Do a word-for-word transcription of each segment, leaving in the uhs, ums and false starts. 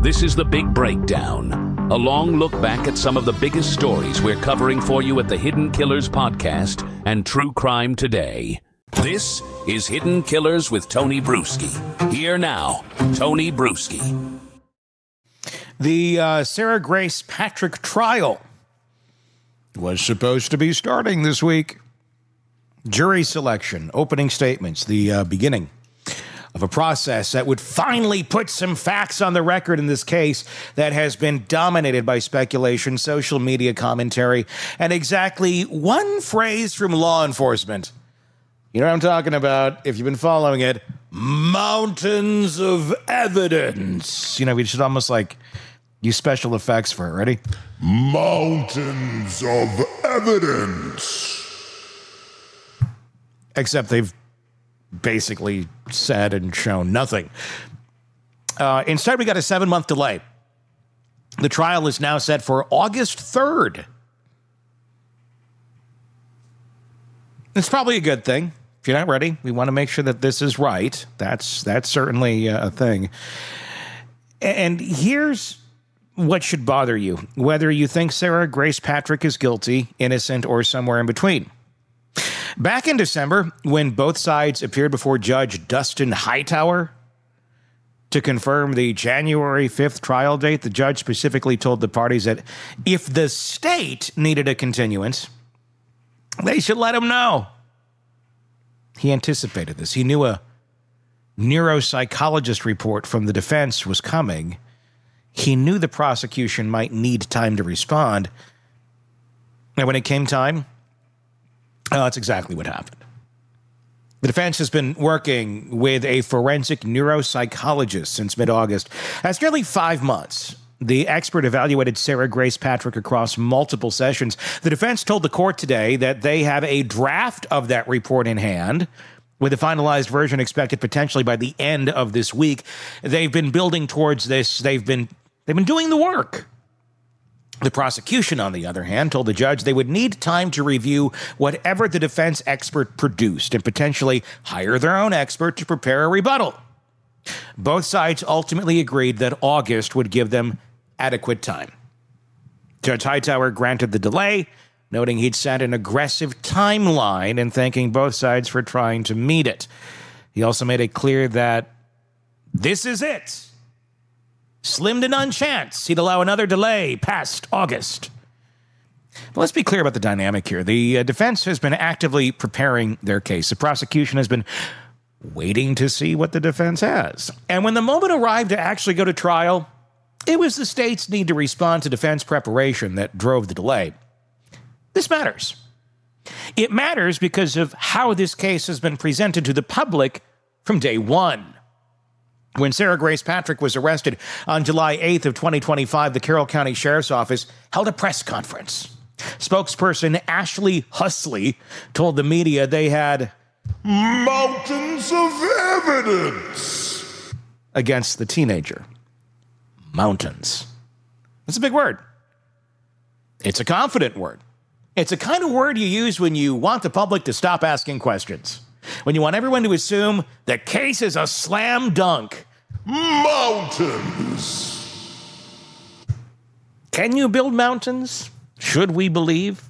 This is The Big Breakdown, a long look back at some of the biggest stories we're covering for you at the Hidden Killers podcast and True Crime Today. This is Hidden Killers with Tony Bruschi. Here now, Tony Bruschi. The uh, Sarah Grace Patrick trial was supposed to be starting this week. Jury selection, opening statements, the uh, beginning of a process that would finally put some facts on the record in this case that has been dominated by speculation, social media commentary, and exactly one phrase from law enforcement. You know what I'm talking about, if you've been following it, mountains of evidence. You know, we should almost like use special effects for it. Ready? Mountains of evidence. Except they've basically said and shown nothing. Uh, instead, we got a seven-month delay. The trial is now set for August third. It's probably a good thing. If you're not ready, we want to make sure that this is right. That's that's certainly a thing. And here's what should bother you, whether you think Sarah Grace Patrick is guilty, innocent, or somewhere in between. Back in December, when both sides appeared before Judge Dustin Hightower to confirm the January fifth trial date, the judge specifically told the parties that if the state needed a continuance, they should let him know. He anticipated this. He knew a neuropsychologist report from the defense was coming. He knew the prosecution might need time to respond. And when it came time, oh, that's exactly what happened. The defense has been working with a forensic neuropsychologist since mid-August. That's nearly five months. The expert evaluated Sarah Grace Patrick across multiple sessions. The defense told the court today that they have a draft of that report in hand, with a finalized version expected potentially by the end of this week. They've been building towards this. They've been they've been doing the work. The prosecution, on the other hand, told the judge they would need time to review whatever the defense expert produced and potentially hire their own expert to prepare a rebuttal. Both sides ultimately agreed that August would give them adequate time. Judge Hightower granted the delay, noting he'd set an aggressive timeline and thanking both sides for trying to meet it. He also made it clear that this is it. Slim to none chance he'd allow another delay past August. But let's be clear about the dynamic here. The uh, defense has been actively preparing their case. The prosecution has been waiting to see what the defense has. And when the moment arrived to actually go to trial, it was the state's need to respond to defense preparation that drove the delay. This matters. It matters because of how this case has been presented to the public from day one. When Sarah Grace Patrick was arrested on July eighth of twenty twenty-five, the Carroll County Sheriff's Office held a press conference. Spokesperson Ashley Husley told the media they had mountains of evidence against the teenager. Mountains. That's a big word. It's a confident word. It's a kind of word you use when you want the public to stop asking questions. When you want everyone to assume the case is a slam dunk. Mountains. Can you build mountains? Should we believe?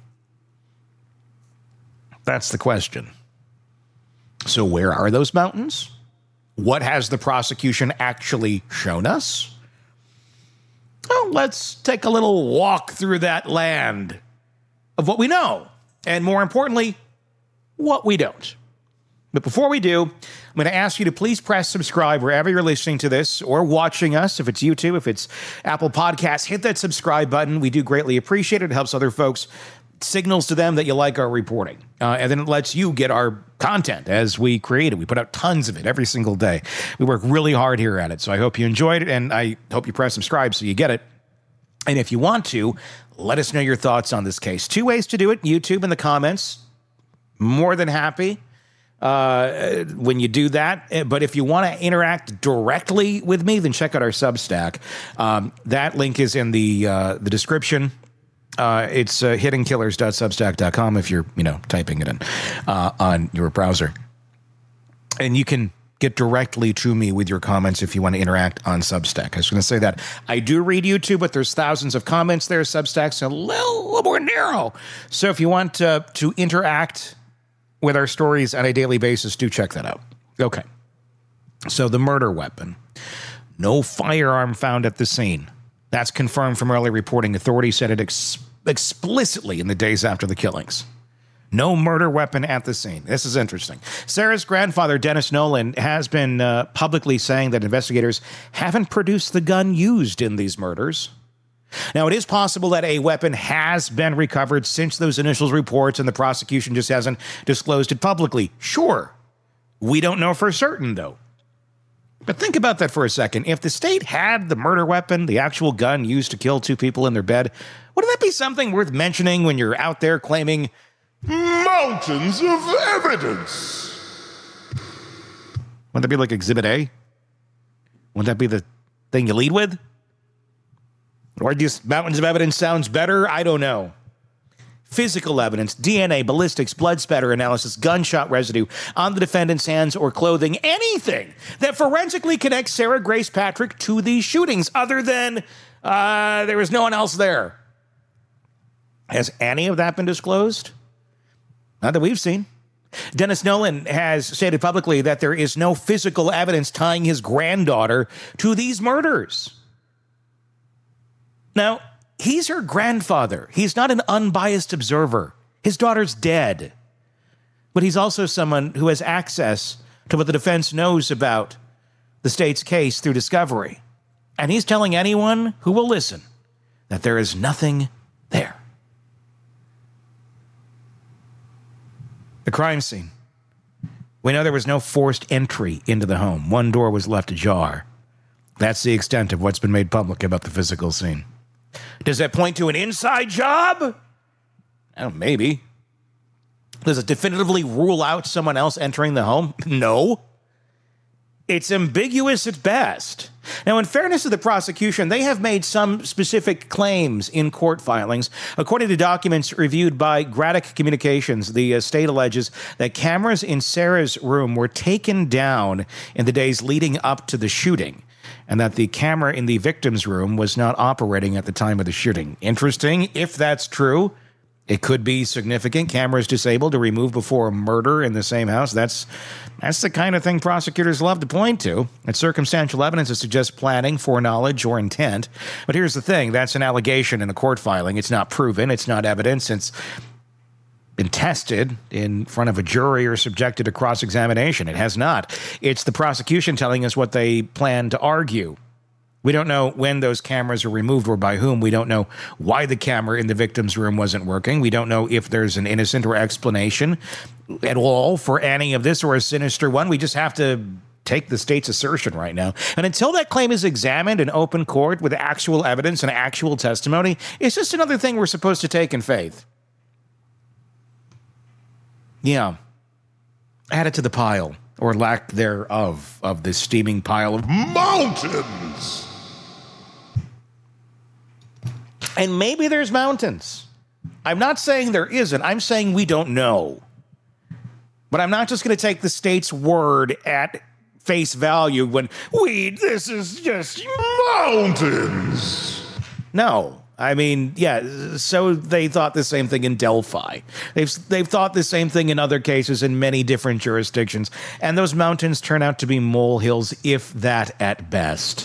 That's the question. So where are those mountains? What has the prosecution actually shown us? Well, let's take a little walk through that land of what we know, and more importantly, what we don't. But before we do, I'm going to ask you to please press subscribe wherever you're listening to this or watching us. If it's YouTube, if it's Apple Podcasts, hit that subscribe button. We do greatly appreciate it. It helps other folks, signals to them that you like our reporting. Uh, and then it lets you get our content as we create it. We put out tons of it every single day. We work really hard here at it. So I hope you enjoyed it, and I hope you press subscribe so you get it. And if you want to, let us know your thoughts on this case. Two ways to do it: YouTube in the comments. More than happy uh, when you do that. But if you want to interact directly with me, then check out our Substack. Um, that link is in the uh, the description. Uh, it's uh, hidden killers dot substack dot com if you're, you know, typing it in uh, on your browser. And you can get directly to me with your comments if you want to interact on Substack. I was going to say that. I do read YouTube, but there's thousands of comments there. Substack's a little, little more narrow. So if you want uh, to interact with our stories on a daily basis, do check that out. Okay. So the murder weapon. No firearm found at the scene. That's confirmed from early reporting. Authorities said it ex- explicitly in the days after the killings. No murder weapon at the scene. This is interesting. Sarah's grandfather, Dennis Nolan, has been uh, publicly saying that investigators haven't produced the gun used in these murders. Now, it is possible that a weapon has been recovered since those initial reports and the prosecution just hasn't disclosed it publicly. Sure. We don't know for certain, though. But think about that for a second. If the state had the murder weapon, the actual gun used to kill two people in their bed, wouldn't that be something worth mentioning when you're out there claiming mountains of evidence? Wouldn't that be like Exhibit A? Wouldn't that be the thing you lead with? Or just mountains of evidence sounds better? I don't know. Physical evidence, D N A, ballistics, blood spatter analysis, gunshot residue on the defendant's hands or clothing, anything that forensically connects Sarah Grace Patrick to these shootings other than uh, there was no one else there. Has any of that been disclosed? Not that we've seen. Dennis Nolan has stated publicly that there is no physical evidence tying his granddaughter to these murders. Now, he's her grandfather. He's not an unbiased observer. His daughter's dead. But he's also someone who has access to what the defense knows about the state's case through discovery. And he's telling anyone who will listen that there is nothing there. The crime scene. We know there was no forced entry into the home. One door was left ajar. That's the extent of what's been made public about the physical scene. Does that point to an inside job? Oh, maybe. Does it definitively rule out someone else entering the home? No. It's ambiguous at best. Now, in fairness to the prosecution, they have made some specific claims in court filings. According to documents reviewed by Graddick Communications, the uh, state alleges that cameras in Sarah's room were taken down in the days leading up to the shooting, and that the camera in the victim's room was not operating at the time of the shooting. Interesting. If that's true, it could be significant. Cameras disabled or removed before a murder in the same house. That's that's the kind of thing prosecutors love to point to. It's circumstantial evidence that suggests planning, foreknowledge, or intent. But here's the thing. That's an allegation in a court filing. It's not proven. It's not evidence. It's been tested in front of a jury or subjected to cross-examination. It has not. It's the prosecution telling us what they plan to argue. We don't know when those cameras are removed or by whom. We don't know why the camera in the victim's room wasn't working. We don't know if there's an innocent or explanation at all for any of this or a sinister one. We just have to take the state's assertion right now. And until that claim is examined in open court with actual evidence and actual testimony, it's just another thing we're supposed to take in faith. Yeah. Add it to the pile, or lack thereof, of this steaming pile of mountains. And maybe there's mountains. I'm not saying there isn't. I'm saying we don't know. But I'm not just going to take the state's word at face value when we, this is just mountains. No. I mean, yeah, so they thought the same thing in Delphi. They've they've thought the same thing in other cases in many different jurisdictions. And those mountains turn out to be molehills, if that at best.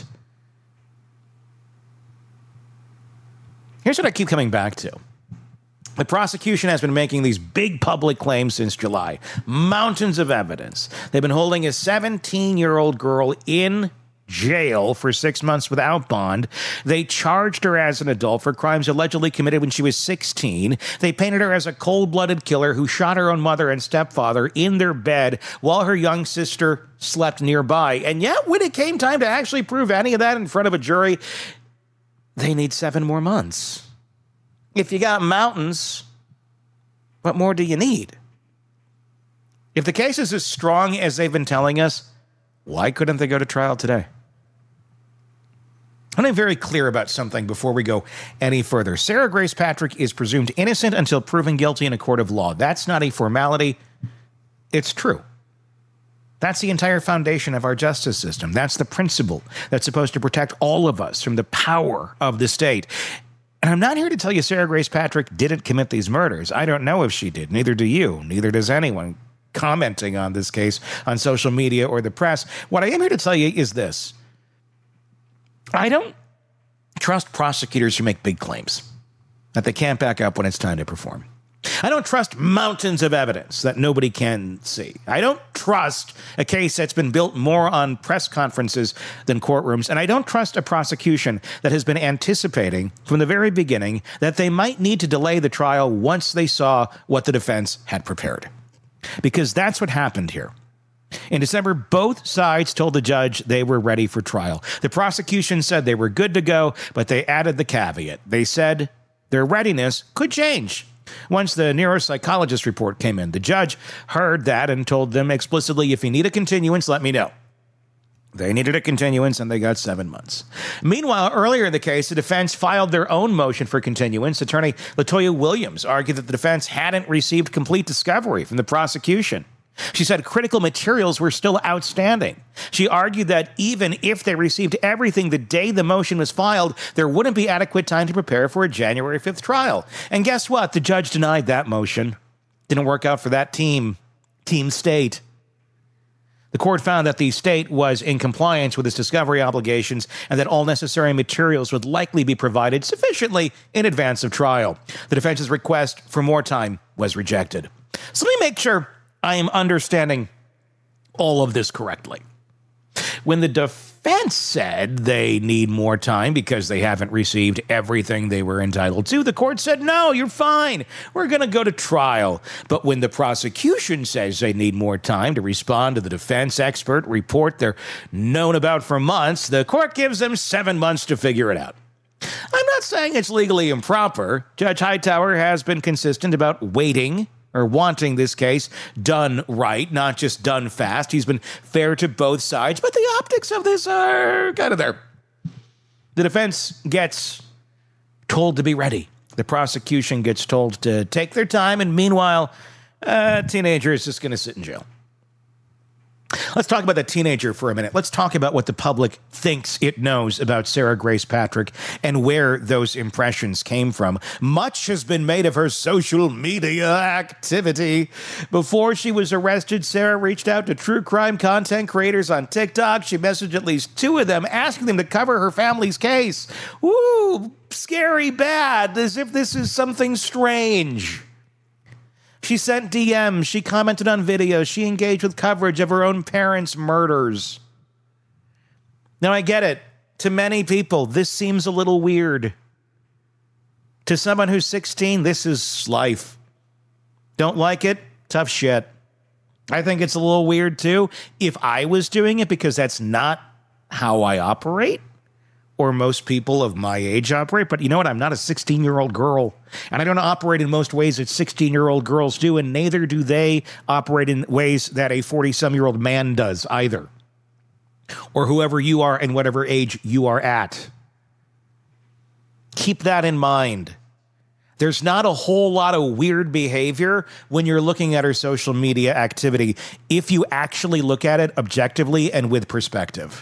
Here's what I keep coming back to. The prosecution has been making these big public claims since July. Mountains of evidence. They've been holding a seventeen-year-old girl in jail for six months without bond. They charged her as an adult for crimes allegedly committed when she was sixteen. They painted her as a cold-blooded killer who shot her own mother and stepfather in their bed while her young sister slept nearby. And yet, when it came time to actually prove any of that in front of a jury, they need seven more months. If you got mountains, what more do you need? If the case is as strong as they've been telling us, why couldn't they go to trial today? I'm very clear about something before we go any further. Sarah Grace Patrick is presumed innocent until proven guilty in a court of law. That's not a formality. It's true. That's the entire foundation of our justice system. That's the principle that's supposed to protect all of us from the power of the state. And I'm not here to tell you Sarah Grace Patrick didn't commit these murders. I don't know if she did. Neither do you. Neither does anyone commenting on this case on social media or the press. What I am here to tell you is this. I don't trust prosecutors who make big claims that they can't back up when it's time to perform. I don't trust mountains of evidence that nobody can see. I don't trust a case that's been built more on press conferences than courtrooms. And I don't trust a prosecution that has been anticipating from the very beginning that they might need to delay the trial once they saw what the defense had prepared. Because that's what happened here. In December, both sides told the judge they were ready for trial. The prosecution said they were good to go, but they added the caveat. They said their readiness could change. Once the neuropsychologist report came in, the judge heard that and told them explicitly, if you need a continuance, let me know. They needed a continuance, and they got seven months. Meanwhile, earlier in the case, the defense filed their own motion for continuance. Attorney Latoya Williams argued that the defense hadn't received complete discovery from the prosecution. She said critical materials were still outstanding. She argued that even if they received everything the day the motion was filed, there wouldn't be adequate time to prepare for a January fifth trial. And guess what? The judge denied that motion. Didn't work out for that team, Team State. The court found that the state was in compliance with its discovery obligations and that all necessary materials would likely be provided sufficiently in advance of trial. The defense's request for more time was rejected. So let me make sure I am understanding all of this correctly. When the defense said they need more time because they haven't received everything they were entitled to, the court said, no, you're fine. We're going to go to trial. But when the prosecution says they need more time to respond to the defense expert report they're known about for months, the court gives them seven months to figure it out. I'm not saying it's legally improper. Judge Hightower has been consistent about waiting or wanting this case done right, not just done fast. He's been fair to both sides, but the optics of this are kind of there. The defense gets told to be ready. The prosecution gets told to take their time, and meanwhile, a teenager is just going to sit in jail. Let's talk about the teenager for a minute. Let's talk about what the public thinks it knows about Sarah Grace Patrick and where those impressions came from. Much has been made of her social media activity. Before she was arrested, Sarah reached out to true crime content creators on TikTok. She messaged at least two of them, asking them to cover her family's case. Ooh, scary bad, as if this is something strange. She sent D Ms, she commented on videos, she engaged with coverage of her own parents' murders. Now, I get it. To many people, this seems a little weird. To someone who's sixteen, this is life. Don't like it? Tough shit. I think it's a little weird, too, if I was doing it, because that's not how I operate. Or most people of my age operate. But you know what? I'm not a sixteen-year-old girl. And I don't operate in most ways that sixteen-year-old girls do. And neither do they operate in ways that a forty-some-year-old man does either. Or whoever you are and whatever age you are at. Keep that in mind. There's not a whole lot of weird behavior when you're looking at her social media activity, if you actually look at it objectively and with perspective.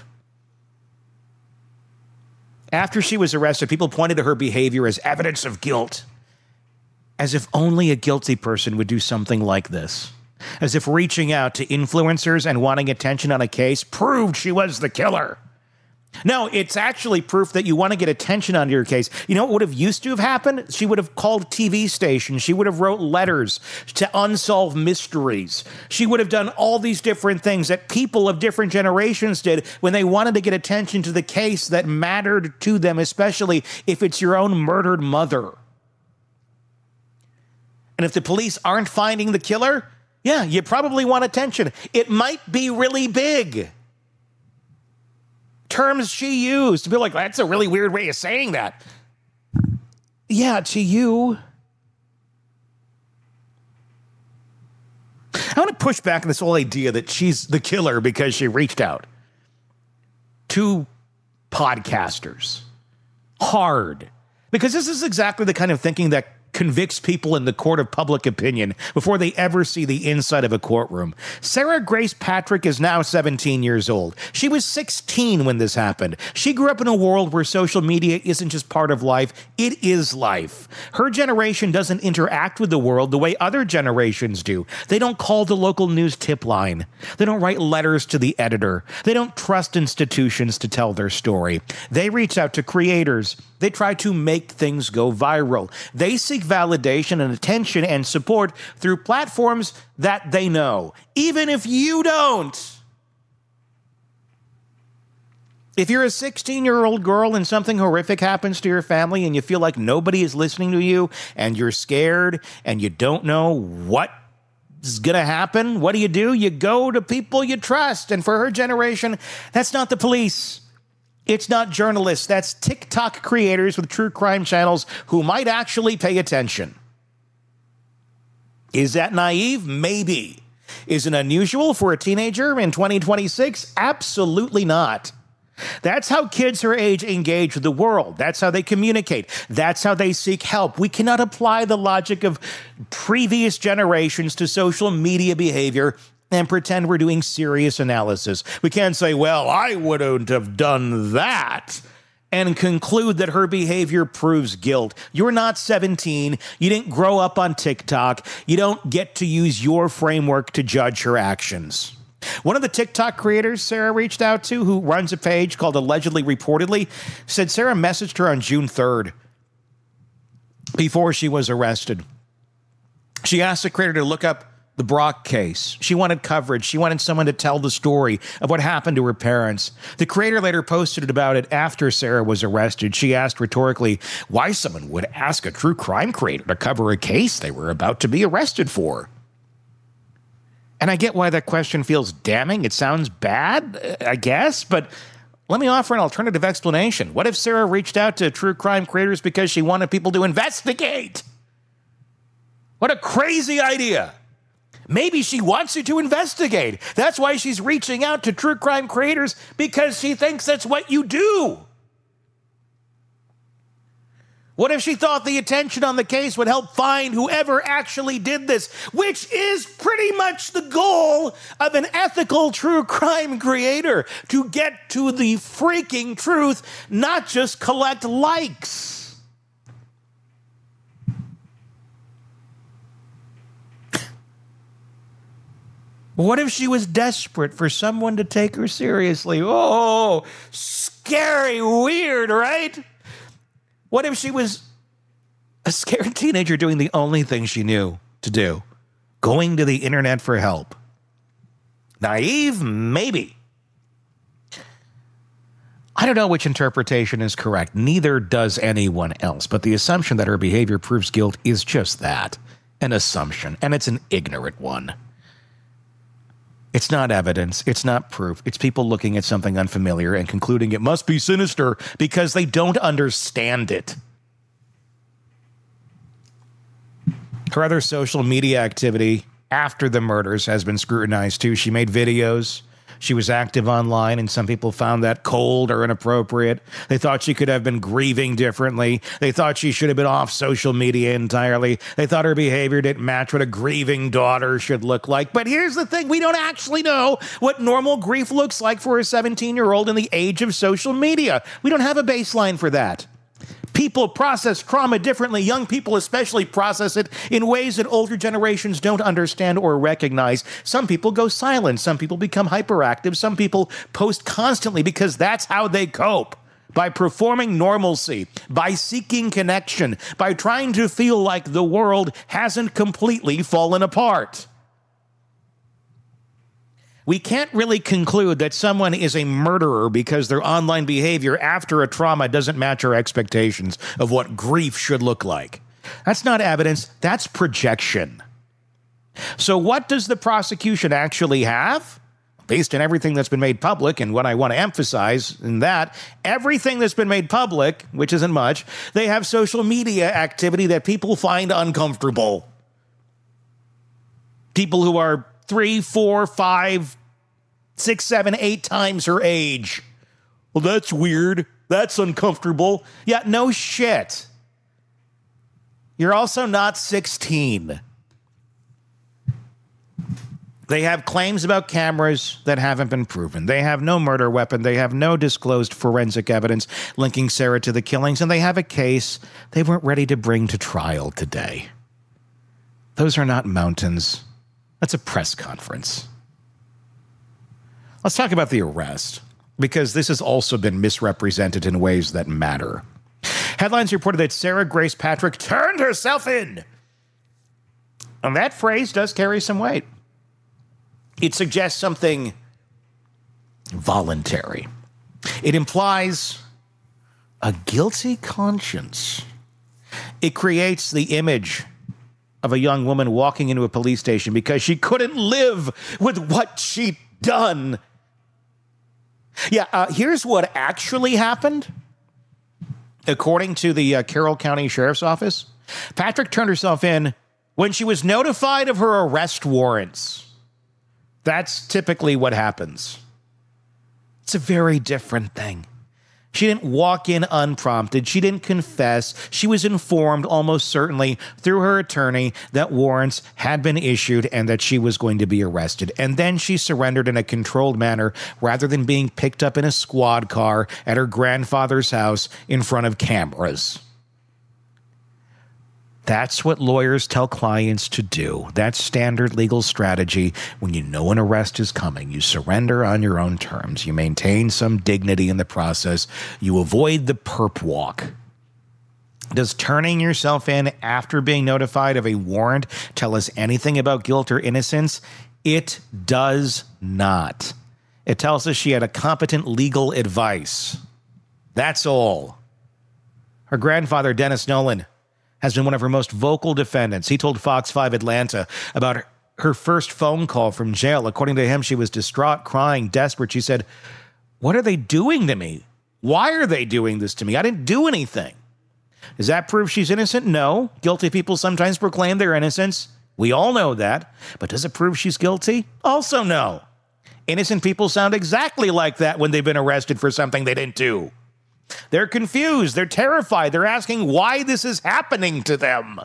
After she was arrested, people pointed to her behavior as evidence of guilt. As if only a guilty person would do something like this. As if reaching out to influencers and wanting attention on a case proved she was the killer. No, it's actually proof that you want to get attention on your case. You know what would have used to have happened? She would have called T V stations. She would have wrote letters to unsolved mysteries. She would have done all these different things that people of different generations did when they wanted to get attention to the case that mattered to them, especially if it's your own murdered mother. And if the police aren't finding the killer, yeah, you probably want attention. It might be really big. Terms she used to be like, that's a really weird way of saying that. Yeah, to you. I want to push back on this whole idea that she's the killer because she reached out to podcasters. Hard. Because this is exactly the kind of thinking that convicts people in the court of public opinion before they ever see the inside of a courtroom. Sarah Grace Patrick is now seventeen years old. She was sixteen when this happened. She grew up in a world where social media isn't just part of life, it is life. Her generation doesn't interact with the world the way other generations do. They don't call the local news tip line. They don't write letters to the editor. They don't trust institutions to tell their story. They reach out to creators. They try to make things go viral. They seek validation and attention and support through platforms that they know, even if you don't. If you're a sixteen-year-old girl and something horrific happens to your family and you feel like nobody is listening to you and you're scared and you don't know what is going to happen, what do you do? You go to people you trust. And for her generation, that's not the police. It's not journalists. That's TikTok creators with true crime channels who might actually pay attention. Is that naive? Maybe. Is it unusual for a teenager in twenty twenty-six? Absolutely not. That's how kids her age engage with the world. That's how they communicate. That's how they seek help. We cannot apply the logic of previous generations to social media behavior and pretend we're doing serious analysis. We can't say, well, I wouldn't have done that, and conclude that her behavior proves guilt. You're not seventeen. You didn't grow up on TikTok. You don't get to use your framework to judge her actions. One of the TikTok creators Sarah reached out to, who runs a page called Allegedly Reportedly, said Sarah messaged her on June third before she was arrested. She asked the creator to look up the Brock case. She wanted coverage. She wanted someone to tell the story of what happened to her parents. The creator later posted about it after Sarah was arrested. She asked rhetorically why someone would ask a true crime creator to cover a case they were about to be arrested for. And I get why that question feels damning. It sounds bad, I guess, but let me offer an alternative explanation. What if Sarah reached out to true crime creators because she wanted people to investigate? What a crazy idea. Maybe she wants you to investigate. That's why she's reaching out to true crime creators, because she thinks that's what you do. What if she thought the attention on the case would help find whoever actually did this, which is pretty much the goal of an ethical true crime creator, to get to the freaking truth, not just collect likes? What if she was desperate for someone to take her seriously? Oh, scary, weird, right? What if she was a scared teenager doing the only thing she knew to do? Going to the internet for help. Naive? Maybe. I don't know which interpretation is correct. Neither does anyone else. But the assumption that her behavior proves guilt is just that. An assumption. And it's an ignorant one. It's not evidence. It's not proof. It's people looking at something unfamiliar and concluding it must be sinister because they don't understand it. Her other social media activity after the murders has been scrutinized too. She made videos. She was active online, and some people found that cold or inappropriate. They thought she could have been grieving differently. They thought she should have been off social media entirely. They thought her behavior didn't match what a grieving daughter should look like. But here's the thing. We don't actually know what normal grief looks like for a seventeen-year-old in the age of social media. We don't have a baseline for that. People process trauma differently. Young people especially process it in ways that older generations don't understand or recognize. Some people go silent. Some people become hyperactive. Some people post constantly because that's how they cope. By performing normalcy, by seeking connection, by trying to feel like the world hasn't completely fallen apart. We can't really conclude that someone is a murderer because their online behavior after a trauma doesn't match our expectations of what grief should look like. That's not evidence, that's projection. So what does the prosecution actually have? Based on everything that's been made public, and what I want to emphasize in that, everything that's been made public, which isn't much, they have social media activity that people find uncomfortable. People who are three, four, five, six, seven, eight times her age. Well, that's weird. That's uncomfortable. Yeah, no shit. You're also not sixteen. They have claims about cameras that haven't been proven. They have no murder weapon. They have no disclosed forensic evidence linking Sarah to the killings. And they have a case they weren't ready to bring to trial today. Those are not mountains. That's a press conference. Let's talk about the arrest, because this has also been misrepresented in ways that matter. Headlines reported that Sarah Grace Patrick turned herself in. And that phrase does carry some weight. It suggests something voluntary. It implies a guilty conscience. It creates the image of a young woman walking into a police station because she couldn't live with what she'd done. Yeah, uh, here's what actually happened. According to the uh, Carroll County Sheriff's Office, Patrick turned herself in when she was notified of her arrest warrants. That's typically what happens. It's a very different thing. She didn't walk in unprompted. She didn't confess. She was informed almost certainly through her attorney that warrants had been issued and that she was going to be arrested. And then she surrendered in a controlled manner rather than being picked up in a squad car at her grandfather's house in front of cameras. That's what lawyers tell clients to do. That's standard legal strategy. When you know an arrest is coming, you surrender on your own terms. You maintain some dignity in the process. You avoid the perp walk. Does turning yourself in after being notified of a warrant tell us anything about guilt or innocence? It does not. It tells us she had a competent legal advice. That's all. Her grandfather, Dennis Nolan, has been one of her most vocal defendants. He told Fox five Atlanta about her, her first phone call from jail. According to him, she was distraught, crying, desperate. She said, "What are they doing to me? Why are they doing this to me? I didn't do anything." Does that prove she's innocent? No. Guilty people sometimes proclaim their innocence. We all know that. But does it prove she's guilty? Also no. Innocent people sound exactly like that when they've been arrested for something they didn't do. They're confused. They're terrified. They're asking why this is happening to them.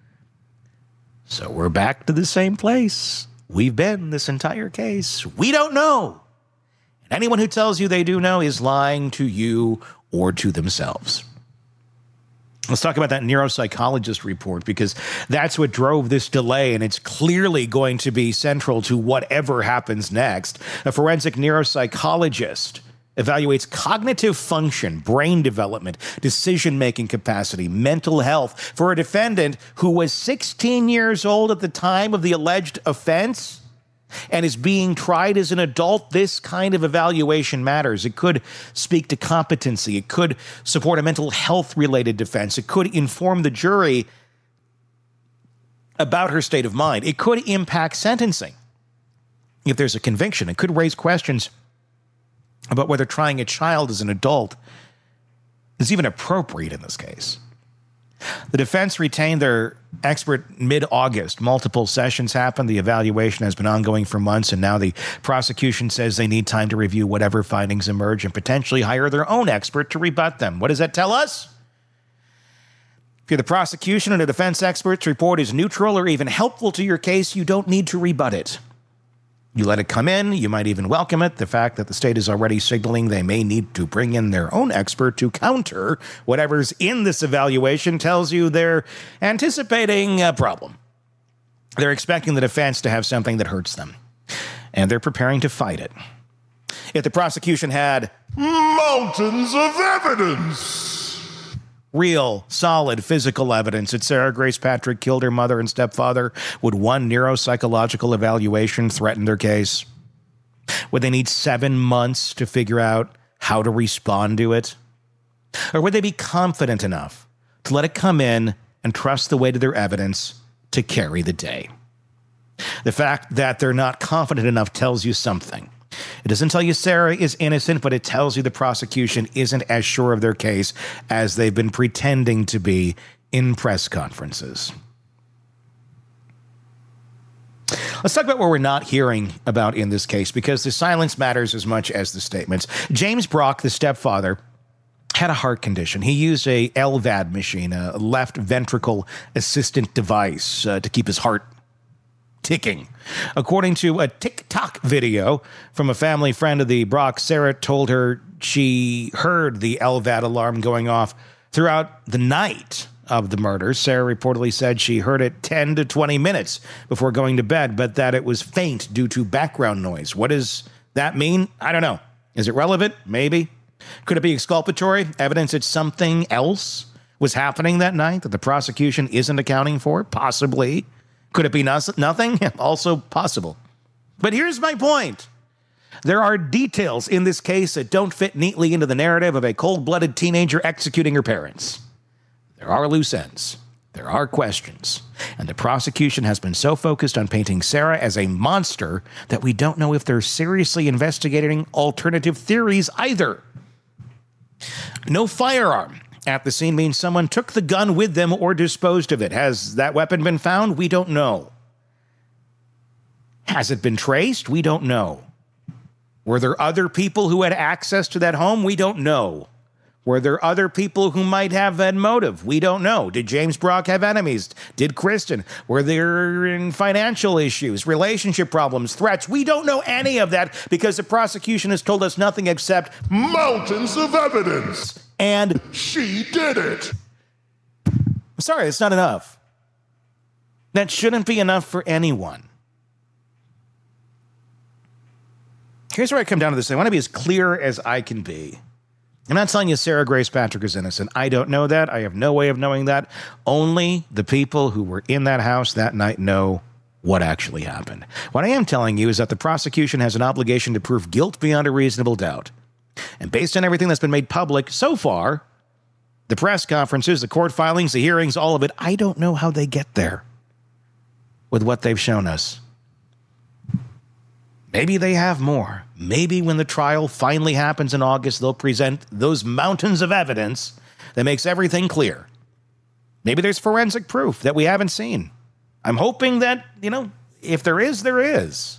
So we're back to the same place we've been this entire case. We don't know. And anyone who tells you they do know is lying to you or to themselves. Let's talk about that neuropsychologist report, because that's what drove this delay, and it's clearly going to be central to whatever happens next. A forensic neuropsychologist evaluates cognitive function, brain development, decision-making capacity, mental health for a defendant who was sixteen years old at the time of the alleged offense and is being tried as an adult. This kind of evaluation matters. It could speak to competency. It could support a mental health-related defense. It could inform the jury about her state of mind. It could impact sentencing. If there's a conviction, it could raise questions about whether trying a child as an adult is even appropriate in this case. The defense retained their expert mid-August. Multiple sessions happened. The evaluation has been ongoing for months, and now the prosecution says they need time to review whatever findings emerge and potentially hire their own expert to rebut them. What does that tell us? If you're the prosecution and a defense expert's report is neutral or even helpful to your case, you don't need to rebut it. You let it come in. You might even welcome it. The fact that the state is already signaling they may need to bring in their own expert to counter whatever's in this evaluation tells you they're anticipating a problem. They're expecting the defense to have something that hurts them, and they're preparing to fight it. If the prosecution had mountains of evidence, real, solid physical evidence that Sarah Grace Patrick killed her mother and stepfather, would one neuropsychological evaluation threaten their case? Would they need seven months to figure out how to respond to it? Or would they be confident enough to let it come in and trust the weight of their evidence to carry the day? The fact that they're not confident enough tells you something. It doesn't tell you Sarah is innocent, but it tells you the prosecution isn't as sure of their case as they've been pretending to be in press conferences. Let's talk about what we're not hearing about in this case, because the silence matters as much as the statements. James Brock, the stepfather, had a heart condition. He used a L V A D machine, a left ventricle assistant device, uh, to keep his heart ticking. According to a TikTok video from a family friend of the Brock, Sarah told her she heard the L V A D alarm going off throughout the night of the murder. Sarah reportedly said she heard it ten to twenty minutes before going to bed, but that it was faint due to background noise. What does that mean? I don't know. Is it relevant? Maybe. Could it be exculpatory evidence that something else was happening that night that the prosecution isn't accounting for? Possibly. Could it be no- nothing? Also possible. But here's my point. There are details in this case that don't fit neatly into the narrative of a cold-blooded teenager executing her parents. There are loose ends. There are questions. And the prosecution has been so focused on painting Sarah as a monster that we don't know if they're seriously investigating alternative theories either. No firearm at the scene means someone took the gun with them or disposed of it. Has that weapon been found? We don't know. Has it been traced? We don't know. Were there other people who had access to that home? We don't know. Were there other people who might have that motive? We don't know. Did James Brock have enemies? Did Kristen? Were there in financial issues, relationship problems, threats? We don't know any of that because the prosecution has told us nothing except Mountains of evidence. And She did it. I'm sorry, it's not enough. That shouldn't be enough for anyone. Here's where I come down to this. I want to be as clear as I can be. I'm not telling you Sarah Grace Patrick is innocent. I don't know that. I have no way of knowing that. Only the people who were in that house that night know what actually happened. What I am telling you is that the prosecution has an obligation to prove guilt beyond a reasonable doubt. And based on everything that's been made public so far, the press conferences, the court filings, the hearings, all of it, I don't know how they get there with what they've shown us. Maybe they have more. Maybe when the trial finally happens in August, they'll present those mountains of evidence that makes everything clear. Maybe there's forensic proof that we haven't seen. I'm hoping that, you know, if there is, there is.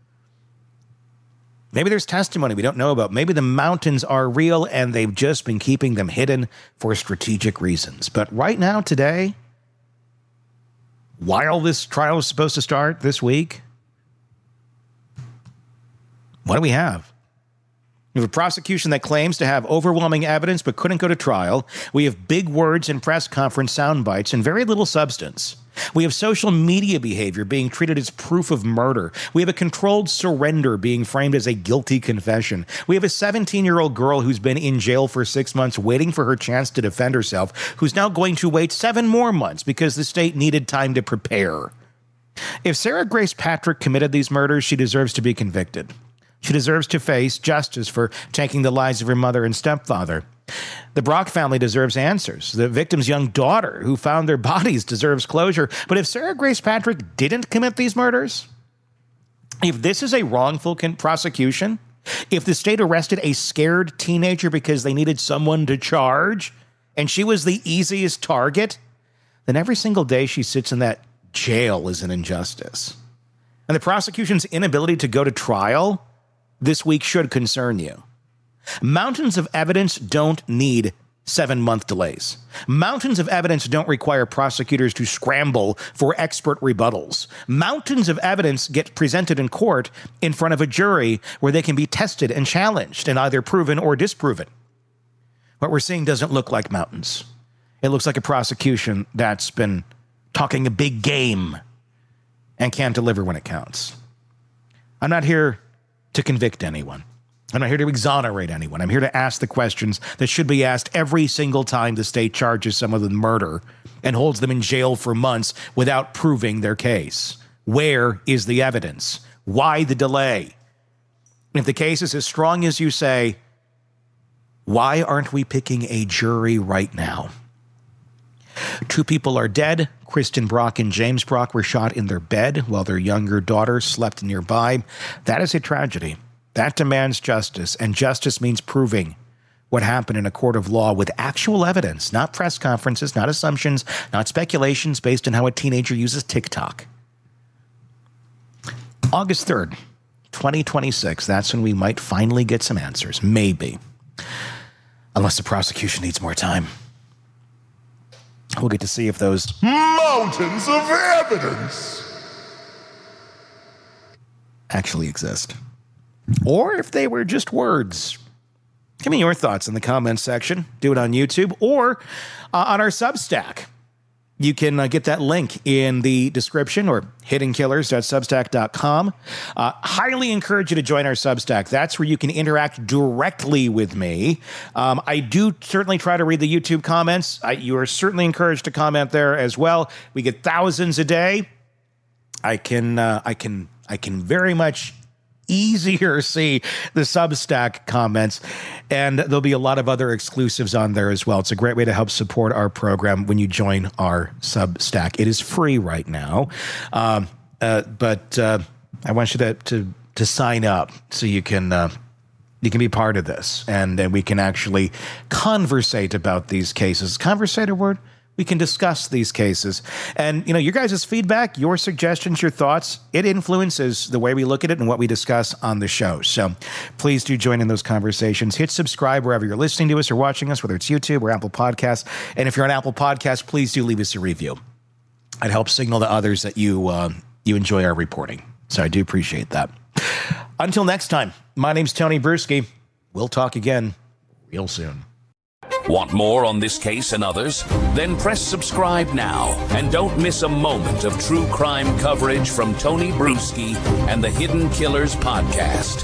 Maybe there's testimony we don't know about. Maybe the mountains are real and they've just been keeping them hidden for strategic reasons. But right now, today, while this trial is supposed to start this week, what do we have? We have a prosecution that claims to have overwhelming evidence but couldn't go to trial. We have big words and press conference sound bites and very little substance. We have social media behavior being treated as proof of murder. We have a controlled surrender being framed as a guilty confession. We have a seventeen-year-old girl who's been in jail for six months waiting for her chance to defend herself, who's now going to wait seven more months because the state needed time to prepare. If Sarah Grace Patrick committed these murders, she deserves to be convicted. She deserves to face justice for taking the lives of her mother and stepfather. The Brock family deserves answers. The victim's young daughter, who found their bodies, deserves closure. But if Sarah Grace Patrick didn't commit these murders, if this is a wrongful con- prosecution, if the state arrested a scared teenager because they needed someone to charge, and she was the easiest target, then every single day she sits in that jail is an injustice. And the prosecution's inability to go to trial this week should concern you. Mountains of evidence don't need seven-month delays. Mountains of evidence don't require prosecutors to scramble for expert rebuttals. Mountains of evidence get presented in court in front of a jury where they can be tested and challenged and either proven or disproven. What we're seeing doesn't look like mountains. It looks like a prosecution that's been talking a big game and can't deliver when it counts. I'm not here to convict anyone. I'm not here to exonerate anyone. I'm here to ask the questions that should be asked every single time the state charges someone with murder and holds them in jail for months without proving their case. Where is the evidence? Why the delay? If the case is as strong as you say, why aren't we picking a jury right now? Two people are dead. Kristen Brock and James Brock were shot in their bed while their younger daughter slept nearby. That is a tragedy. That demands justice, and justice means proving what happened in a court of law with actual evidence, not press conferences, not assumptions, not speculations based on how a teenager uses TikTok. August third, twenty twenty-six, that's when we might finally get some answers. Maybe. unless the prosecution needs more time. We'll get to see if those mountains of evidence actually exist, or if they were just words. Give me your thoughts in the comments section. Do it on YouTube or uh, on our Substack. You can uh, get that link in the description or hidden killers dot substack dot com. Uh, highly encourage you to join our Substack. That's where you can interact directly with me. Um, I do certainly try to read the YouTube comments. I, you are certainly encouraged to comment there as well. We get thousands a day. I can, uh, I can, I can very much easier see the Substack comments, and there'll be a lot of other exclusives on there as well. It's a great way to help support our program when you join our Substack. It is free right now, um, uh, but uh, I want you to, to to sign up so you can uh, you can be part of this, and, and we can actually conversate about these cases. Conversate a word? We can discuss these cases. And, you know, your guys' feedback, your suggestions, your thoughts, it influences the way we look at it and what we discuss on the show. So please do join in those conversations. Hit subscribe wherever you're listening to us or watching us, whether it's YouTube or Apple Podcasts. And if you're on Apple Podcasts, please do leave us a review. It helps signal to others that you uh, you enjoy our reporting. So I do appreciate that. Until next time, my name's Tony Bruschi. We'll talk again real soon. Want more on this case and others? Then press subscribe now and don't miss a moment of true crime coverage from Tony Bruschi and the Hidden Killers podcast.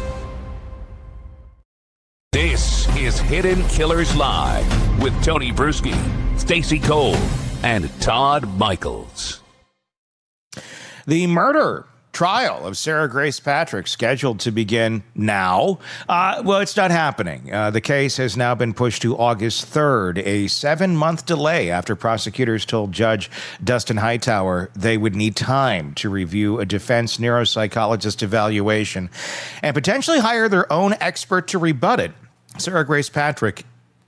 This is Hidden Killers Live with Tony Bruschi, Stacey Cole, and Todd Michaels. The murder trial of Sarah Grace Patrick scheduled to begin now. Uh, well, it's not happening. Uh, the case has now been pushed to August third, a seven-month delay after prosecutors told Judge Dustin Hightower they would need time to review a defense neuropsychologist evaluation and potentially hire their own expert to rebut it. Sarah Grace Patrick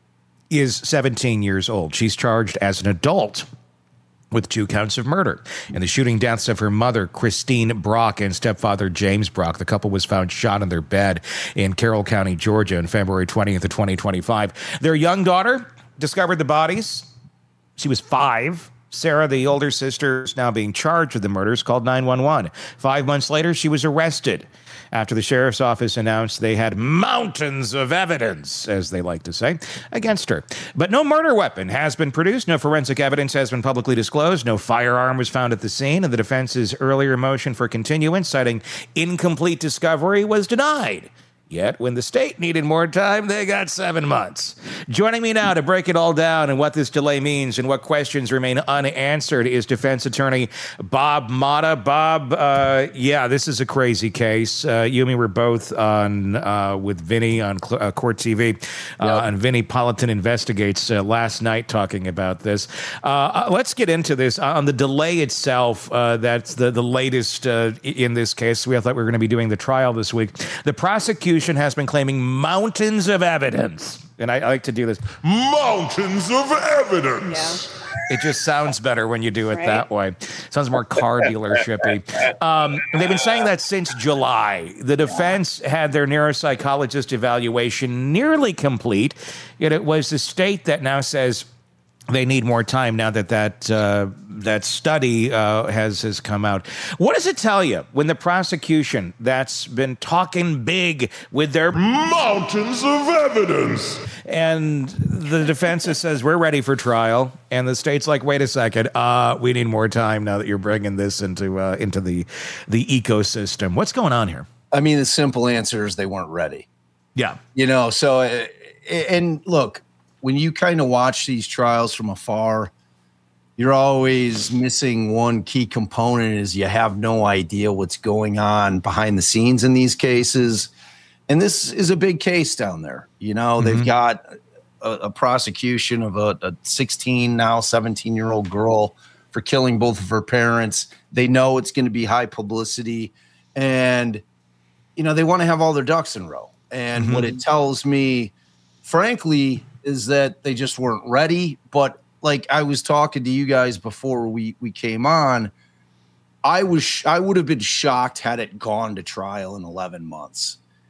is seventeen years old. She's charged as an adult with two counts of murder in the shooting deaths of her mother, Christine Brock, and stepfather, James Brock. The couple was found shot in their bed in Carroll County, Georgia, on February twentieth of twenty twenty-five. Their young daughter discovered the bodies. She was five. Sarah, the older sister, is now being charged with the murders, called nine one one. Five months later, she was arrested after the sheriff's office announced they had mountains of evidence, as they like to say, against her. But no murder weapon has been produced. No forensic evidence has been publicly disclosed. No firearm was found at the scene, and the defense's earlier motion for continuance, citing incomplete discovery, was denied. Yet, when the state needed more time, they got seven months. Joining me now to break it all down and what this delay means and what questions remain unanswered is defense attorney Bob Motta. Bob, uh, yeah, this is a crazy case. Uh, you and me were both on uh, with Vinny on Cl- uh, Court T V, uh, yep. and Vinny Politan Investigates uh, last night talking about this. Uh, let's get into this. Uh, on the delay itself, uh, that's the, the latest uh, in this case. We thought we were going to be doing the trial this week. The prosecution has been claiming mountains of evidence. And I, I like to do this. Mountains of evidence. Yeah. It just sounds better when you do it right? that way. It sounds more car dealership-y. Um, they've been saying that since July. The defense had their neuropsychologist evaluation nearly complete, yet it was the state that now says they need more time now that that uh, that study uh, has has come out. What does it tell you when the prosecution that's been talking big with their mountains of evidence, and the defense says we're ready for trial, and the state's like, wait a second, uh, we need more time now that you're bringing this into uh, into the the ecosystem. What's going on here? I mean, the simple answer is they weren't ready. Yeah, you know. So, uh, and look. When you kind of watch these trials from afar, you're always missing one key component is you have no idea what's going on behind the scenes in these cases. And this is a big case down there. You know, mm-hmm. they've got a, a prosecution of a, a sixteen, now seventeen-year-old girl for killing both of her parents. They know it's going to be high publicity. And, you know, they want to have all their ducks in a row. And mm-hmm. what it tells me, frankly, is that they just weren't ready. But like I was talking to you guys before we, we came on, I was I would have been shocked had it gone to trial in eleven months.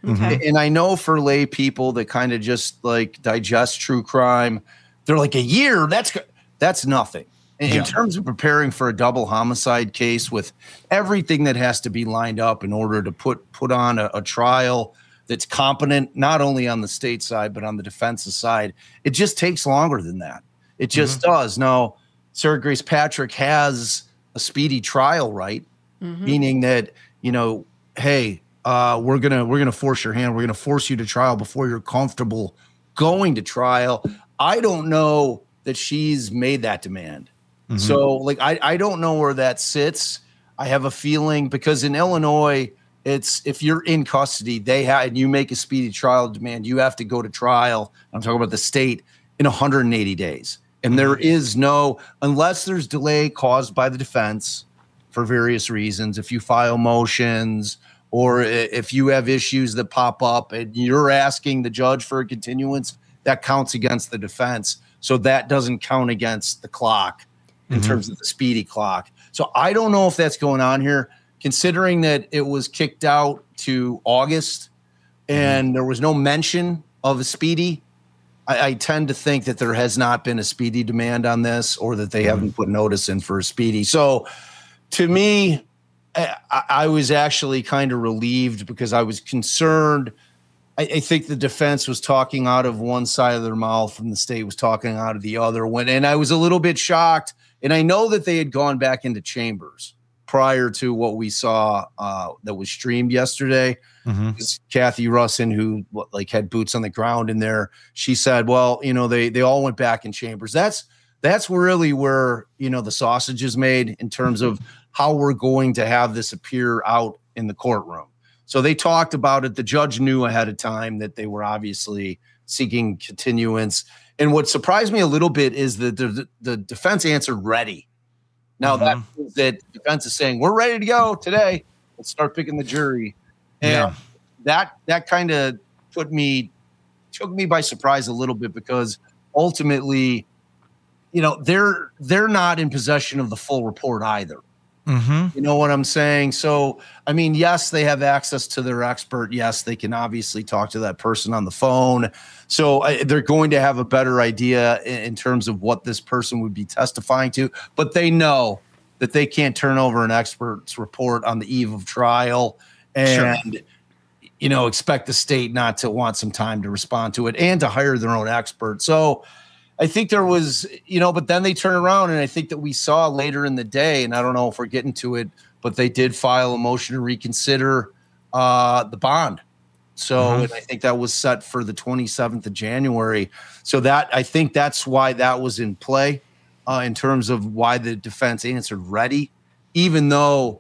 Okay. And I know for lay people that kind of just like digest true crime, they're like a year. That's that's nothing. In, Yeah. in terms of preparing for a double homicide case with everything that has to be lined up in order to put put on a, a trial that's competent, not only on the state side, but on the defense's side, it just takes longer than that. It just mm-hmm. does. Now, Sarah Grace Patrick has a speedy trial right, mm-hmm. meaning that, you know, hey, uh, we're gonna we're gonna force your hand. We're gonna force you to trial before you're comfortable going to trial. I don't know that she's made that demand. Mm-hmm. So, like, I, I don't know where that sits. I have a feeling because in Illinois, it's if you're in custody, they have and you make a speedy trial demand, you have to go to trial. I'm talking about the state in one hundred eighty days. And mm-hmm. there is no, unless there's delay caused by the defense for various reasons, if you file motions or if you have issues that pop up and you're asking the judge for a continuance, that counts against the defense. So that doesn't count against the clock in mm-hmm. terms of the speedy clock. So I don't know if that's going on here, considering that it was kicked out to August and mm-hmm. there was no mention of a speedy. I, I tend to think that there has not been a speedy demand on this or that they mm-hmm. haven't put notice in for a speedy. So to me, I, I was actually kind of relieved because I was concerned. I, I think the defense was talking out of one side of their mouth and the state was talking out of the other one. And I was a little bit shocked. And I know that they had gone back into chambers prior to what we saw uh, that was streamed yesterday. Mm-hmm. Kathy Russin, who like had boots on the ground in there, she said, well, you know, they they all went back in chambers. That's that's really where, you know, the sausage is made in terms of how we're going to have this appear out in the courtroom. So they talked about it. The judge knew ahead of time that they were obviously seeking continuance. And what surprised me a little bit is that the, the defense answered ready. Now mm-hmm. that means that the defense is saying, we're ready to go today. Let's start picking the jury. And yeah. that that kind of put me, took me by surprise a little bit because ultimately, you know, they're they're not in possession of the full report either. Mm-hmm. You know what I'm saying? So, I mean, yes, they have access to their expert. Yes, they can obviously talk to that person on the phone. So uh, they're going to have a better idea in, in terms of what this person would be testifying to. But they know that they can't turn over an expert's report on the eve of trial and, sure. you know, expect the state not to want some time to respond to it and to hire their own expert. So I think there was, you know, but then they turn around and I think that we saw later in the day, and I don't know if we're getting to it, but they did file a motion to reconsider uh, the bond. So mm-hmm. and I think that was set for the twenty-seventh of January. So that I think that's why that was in play uh, in terms of why the defense answered ready, even though.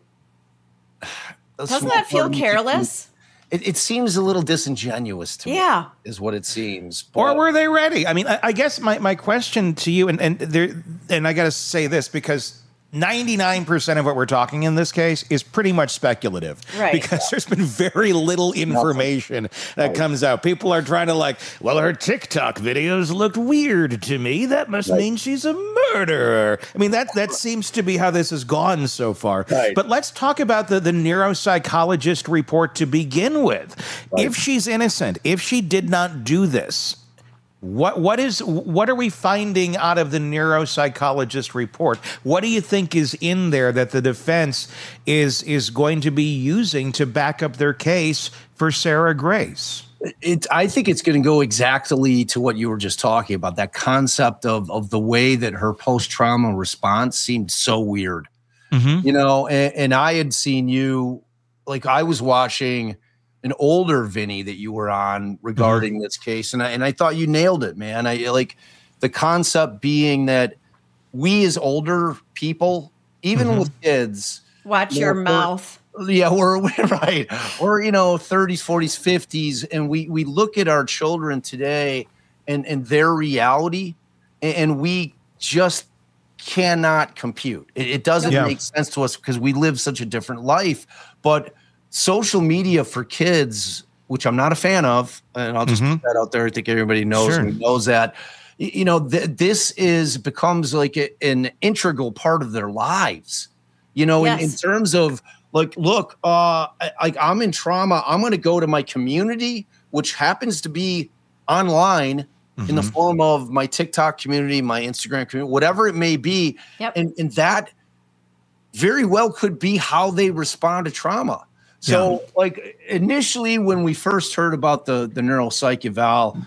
Doesn't that feel careless? It, it seems a little disingenuous to yeah. me, is what it seems. But or were they ready? I mean, I, I guess my, my question to you, and and there, and I got to say this because ninety-nine percent of what we're talking in this case is pretty much speculative. Right. Because yeah. there's been very little information Nothing. that right. comes out. People are trying to like, well, her TikTok videos looked weird to me. That must right. mean she's a murderer. I mean, that that seems to be how this has gone so far. Right. But let's talk about the, the neuropsychologist report to begin with. Right. If she's innocent, if she did not do this, What what is what are we finding out of the neuropsychologist report? What do you think is in there that the defense is is going to be using to back up their case for Sarah Grace? It, I think it's going to go exactly to what you were just talking about, that concept of of the way that her post-trauma response seemed so weird. Mm-hmm. You know, and, and I had seen you, like I was watching an older Vinny that you were on regarding mm-hmm. this case. And I, and I thought you nailed it, man. I like the concept being that we as older people, even mm-hmm. with kids, watch you know, your mouth. Yeah, we're, we're right. Or, you know, thirties, forties, fifties. And we, we look at our children today and, and their reality, and, and we just cannot compute. It, it doesn't yeah. make sense to us because we live such a different life. But social media for kids, which I'm not a fan of, and I'll just mm-hmm. put that out there. I think everybody knows sure. and knows that. You know, th- this is becomes like a, an integral part of their lives. You know, yes. in, in terms of Like, look, uh, I, like I'm in trauma. I'm going to go to my community, which happens to be online mm-hmm. in the form of my TikTok community, my Instagram community, whatever it may be. Yep. And, and that very well could be how they respond to trauma. So, yeah. like, initially, when we first heard about the, the neuropsych eval,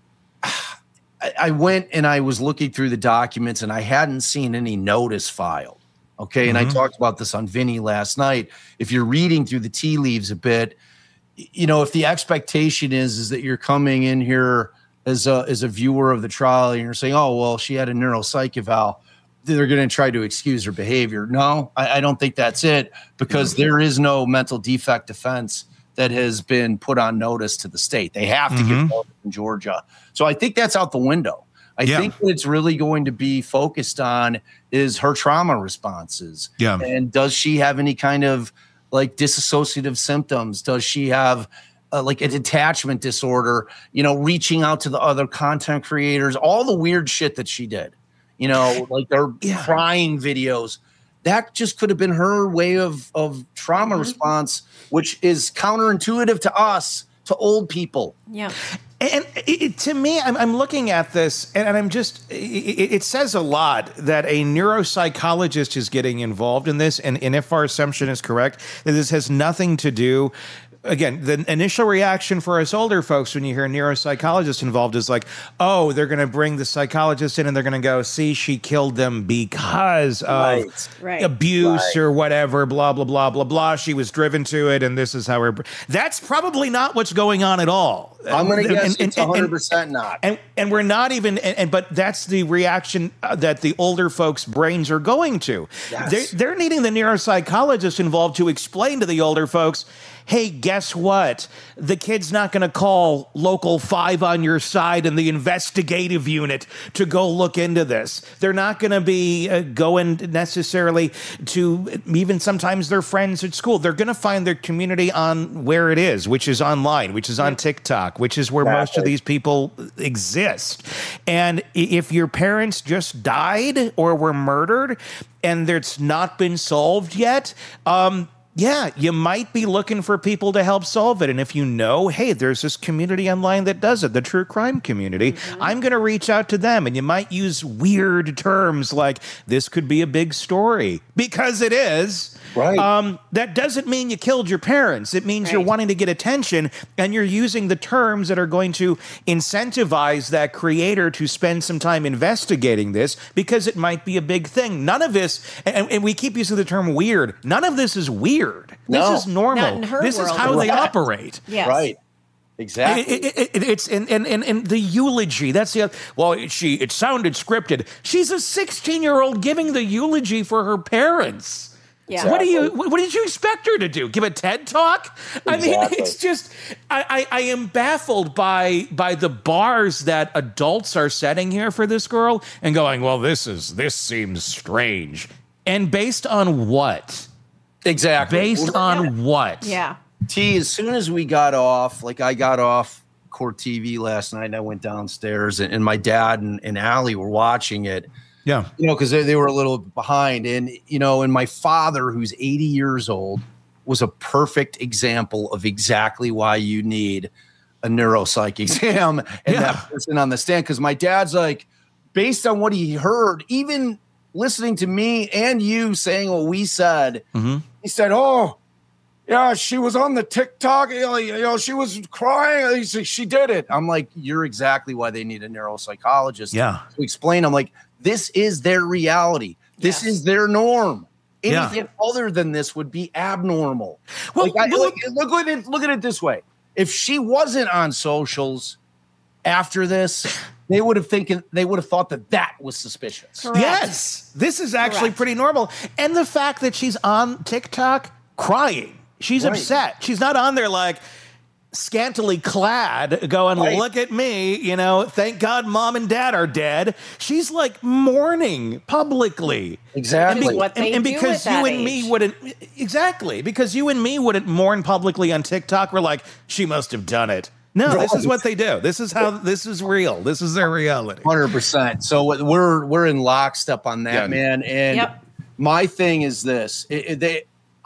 I, I went and I was looking through the documents, and I hadn't seen any notice filed. Okay. Mm-hmm. And I talked about this on Vinny last night. If you're reading through the tea leaves a bit, you know, if the expectation is, is that you're coming in here as a, as a viewer of the trial and you're saying, oh, well, she had a neuropsych eval, they're going to try to excuse her behavior. No, I, I don't think that's it, because there is no mental defect defense that has been put on notice to the state. They have to mm-hmm. get notice in Georgia. So I think that's out the window. I yeah. think what it's really going to be focused on is her trauma responses. Yeah. And does she have any kind of like dissociative symptoms? Does she have uh, like a detachment disorder, you know, reaching out to the other content creators, all the weird shit that she did, you know, like their yeah. crying videos. That just could have been her way of, of trauma mm-hmm. response, which is counterintuitive to us, to old people. Yeah. And it, it, to me, I'm, I'm looking at this, and, and I'm just, it, it says a lot that a neuropsychologist is getting involved in this. And, and if our assumption is correct, that this has nothing to do. Again, the initial reaction for us older folks when you hear a neuropsychologist involved is like, oh, they're going to bring the psychologist in and they're going to go, see, she killed them because of right. Right. abuse right. or whatever, blah, blah, blah, blah, blah. She was driven to it, and this is how her... That's probably not what's going on at all. I'm going to guess and, it's and, one hundred percent and, not. And, and we're not even... And, and But that's the reaction that the older folks' brains are going to. Yes. They're, they're needing the neuropsychologist involved to explain to the older folks, hey, guess what? The kid's not going to call Local five on your side and the investigative unit to go look into this. They're not going to be uh, going necessarily to even sometimes their friends at school. They're going to find their community on where it is, which is online, which is on TikTok, which is where exactly. most of these people exist. And if your parents just died or were murdered and it's not been solved yet, um, yeah, you might be looking for people to help solve it. And if you know, hey, there's this community online that does it, the true crime community, mm-hmm. I'm going to reach out to them. And you might use weird terms like, this could be a big story, because it is. Right. Um, that doesn't mean you killed your parents. It means right. you're wanting to get attention, and you're using the terms that are going to incentivize that creator to spend some time investigating this, because it might be a big thing. None of this, and, and we keep using the term weird, none of this is weird. No. This is normal. Not in her This world. is how Right. they operate. Yes. Right. Exactly. It, it, it, it's in, in, in, in the eulogy. That's the other, well, she it sounded scripted. She's a sixteen-year-old giving the eulogy for her parents. Yeah. What do you? What did you expect her to do? Give a TED talk? I Exactly. mean, it's just I, I, I am baffled by by the bars that adults are setting here for this girl, and going, well, this is this seems strange, and based on what? Exactly. Based on what? Yeah. T, as soon as we got off, like I got off Court T V last night and I went downstairs, and, and my dad and, and Allie were watching it. Yeah. You know, because they, they were a little behind. And, you know, and my father, who's eighty years old, was a perfect example of exactly why you need a neuropsych exam and Yeah. that person on the stand. Because my dad's like, based on what he heard, even listening to me and you saying what we said, Mm-hmm. he said, oh, yeah, she was on the TikTok, you know, you know, she was crying. He said, she did it. I'm like, you're exactly why they need a neuropsychologist Yeah. to explain. I'm like, this is their reality. This Yes. is their norm. Yeah. Anything other than this would be abnormal. Well, like, I, well, like, look at it. Look at it this way: if she wasn't on socials after this, they would have thinking they would have thought that that was suspicious. Correct. Yes, this is actually Correct. pretty normal. And the fact that she's on TikTok crying, she's Right. upset. She's not on there like scantily clad going, Right. look at me, you know, thank God mom and dad are dead. She's like mourning publicly. Exactly. And, be- What they and, and do because at you that and me age. wouldn't, exactly, because you and me wouldn't mourn publicly on TikTok, we're like, she must have done it. No, this is what they do. This is how, this is real. This is their reality. one hundred percent. So we're we're in lockstep on that, Yeah. man. And Yep. my thing is this: it, it- they,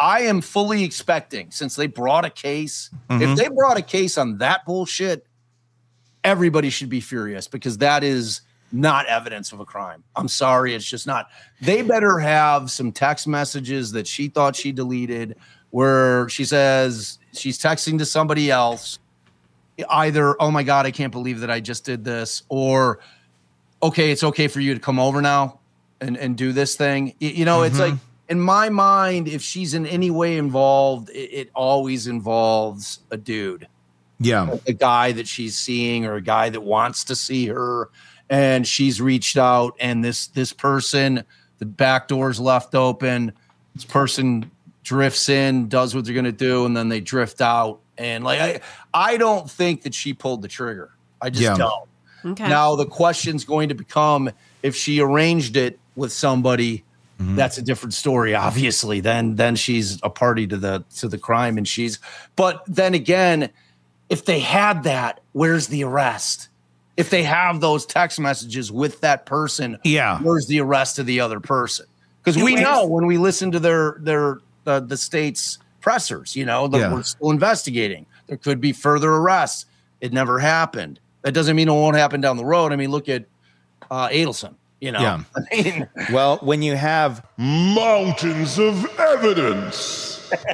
I am fully expecting, since they brought a case, Mm-hmm. if they brought a case on that bullshit, everybody should be furious because that is not evidence of a crime. I'm sorry, it's just not. They better have some text messages that she thought she deleted where she says she's texting to somebody else, either, oh my God, I can't believe that I just did this, or, okay, it's okay for you to come over now and, and do this thing. You, you know, mm-hmm. It's like, in my mind, if she's in any way involved, it, it always involves a dude. Yeah. A guy that she's seeing or a guy that wants to see her. And she's reached out, and this this person, the back door's left open. This person drifts in, does what they're going to do, and then they drift out. And like I, I don't think that she pulled the trigger. I just yeah. don't. Okay. Now the question's going to become if she arranged it with somebody. Mm-hmm. That's a different story, obviously. Then then she's a party to the to the crime, and she's. But then again, if they had that, where's the arrest? If they have those text messages with that person, yeah, where's the arrest of the other person? Because we know when we listen to their their uh, the state's pressers, you know, that yeah. we're still investigating. There could be further arrests. It never happened. That doesn't mean it won't happen down the road. I mean, look at uh, Adelson. You know, yeah. I mean, well, when you have mountains of evidence.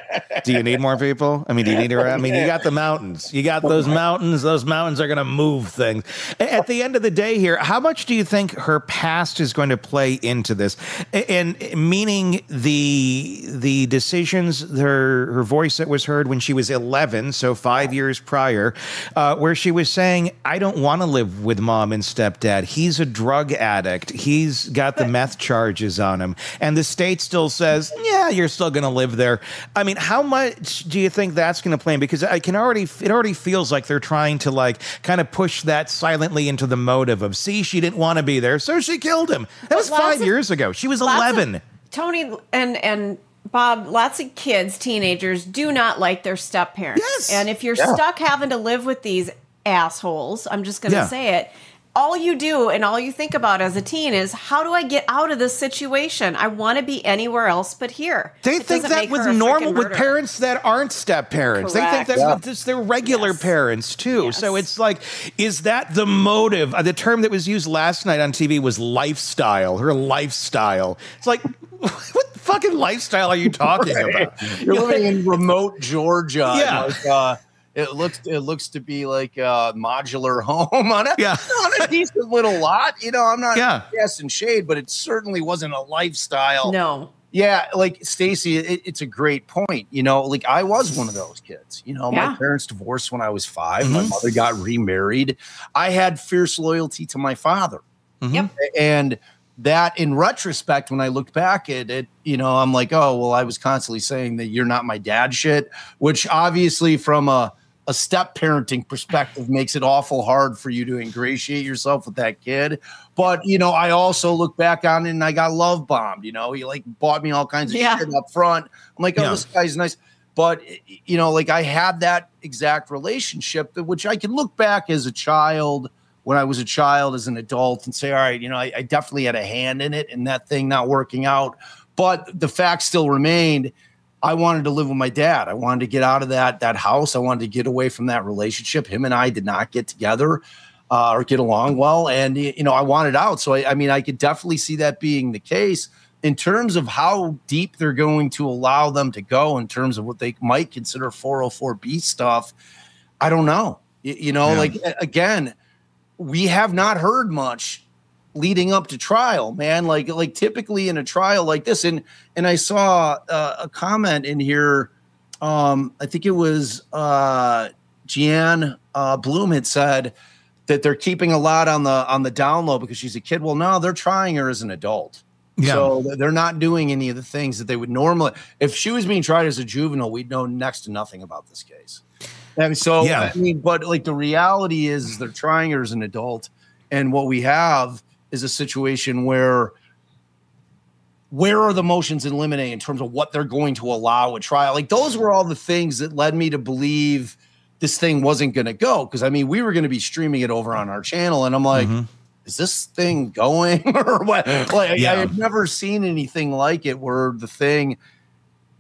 Do you need more people? I mean, do you need to? I mean, you got the mountains. You got those mountains. Those mountains are going to move things. At the end of the day here, how much do you think her past is going to play into this? And meaning the the decisions, her, her voice that was heard when she was eleven, so five years prior, uh, where she was saying, I don't want to live with mom and stepdad. He's a drug addict. He's got the meth charges on him. And the state still says, yeah, you're still going to live there. I mean, how much do you think that's going to play in? Because I can already, it already feels like they're trying to like kind of push that silently into the motive of, see, she didn't want to be there, so she killed him. That was five of, years ago. She was eleven. Of, Tony and and Bob, lots of kids, teenagers do not like their step parents. Yes. And if you're yeah. stuck having to live with these assholes, I'm just going to yeah. say it. All you do and all you think about as a teen is, how do I get out of this situation? I want to be anywhere else but here. They it think that was normal with parents that aren't step parents. Correct. They think that yeah. with just their regular yes. parents too. Yes. So it's like, is that the motive? Uh, the term that was used last night on T V was lifestyle, her lifestyle. It's like, what fucking lifestyle are you talking about? You're living in remote Georgia. Yeah. Like, uh, It looks it looks to be like a modular home on a, yeah. on a decent little lot. You know, I'm not yeah. casting shade, but it certainly wasn't a lifestyle. No. Yeah, like Stacey, it, it's a great point. You know, like I was one of those kids. You know, yeah. my parents divorced when I was five. Mm-hmm. My mother got remarried. I had fierce loyalty to my father. Mm-hmm. Yep. And that, in retrospect, when I looked back at it, you know, I'm like, oh, well, I was constantly saying that you're not my dad shit, which obviously from a a step parenting perspective makes it awful hard for you to ingratiate yourself with that kid. But, you know, I also look back on it and I got love bombed, you know, he like bought me all kinds of yeah. shit up front. I'm like, oh, yeah. this guy's nice. But, you know, like I had that exact relationship, that which I can look back as a child, when I was a child, as an adult, and say, all right, you know, I, I definitely had a hand in it and that thing not working out. But the fact still remained, I wanted to live with my dad. I wanted to get out of that that house. I wanted to get away from that relationship. Him and I did not get together uh, or get along well. And, you know, I wanted out. So, I, I mean, I could definitely see that being the case. In terms of how deep they're going to allow them to go in terms of what they might consider four oh four B stuff, I don't know. You, you know, yeah. like, again, we have not heard much leading up to trial, man. Like, like typically in a trial like this, and and I saw uh, a comment in here. Um, I think it was uh, Jeanne uh, Bloom had said that they're keeping a lot on the on the down low because she's a kid. Well, no, they're trying her as an adult, yeah. so they're not doing any of the things that they would normally. If she was being tried as a juvenile, we'd know next to nothing about this case. And so, yeah. I mean, but like the reality is, is they're trying her as an adult, and what we have is a situation where where are the motions in limine in terms of what they're going to allow at trial? Like those were all the things that led me to believe this thing wasn't going to go. Cause I mean, we were going to be streaming it over on our channel and I'm like, mm-hmm. is this thing going or what? Like yeah. I had never seen anything like it where the thing